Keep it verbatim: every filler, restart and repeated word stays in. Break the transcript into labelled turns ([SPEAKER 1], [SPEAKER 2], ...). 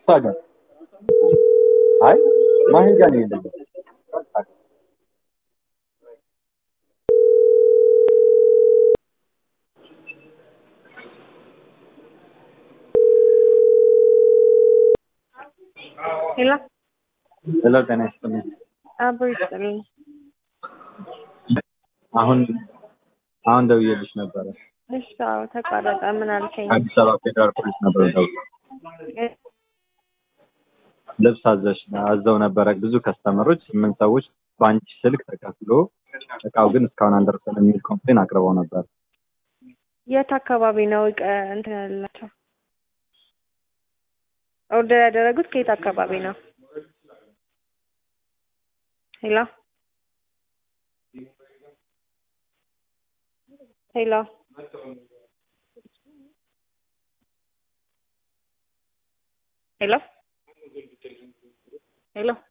[SPEAKER 1] Saga. Hi. Mahiga नहीं लगे.
[SPEAKER 2] Hello.
[SPEAKER 1] Hello Ganesh.
[SPEAKER 2] አብሮ ይስጥልኝ።
[SPEAKER 1] አሁን አሁን ደውዬልሽ ነበረ።
[SPEAKER 2] እሺ አዎ ተቋረጠ። ምን አልከኝ?
[SPEAKER 1] አዲስ አበባ ፌደራል ፖሊስ ነበር ደውዬ ልብስ አዘሽ አዘው ነበረ ብዙ ከስተመሮች ስምንት ሰዎች ባንቺ ስልክ ተከፍሎ እቃው ግን እስካሁን አልደረሰንም የሚል ኮምፕሌን አቅርበው ነበር።
[SPEAKER 2] የት አካባቢ ነው እንትን ያላቸው? ኦርደር ያደረጉት ከየት አካባቢ ነው? ሄሎ ሄሎ ሄሎ ሄሎ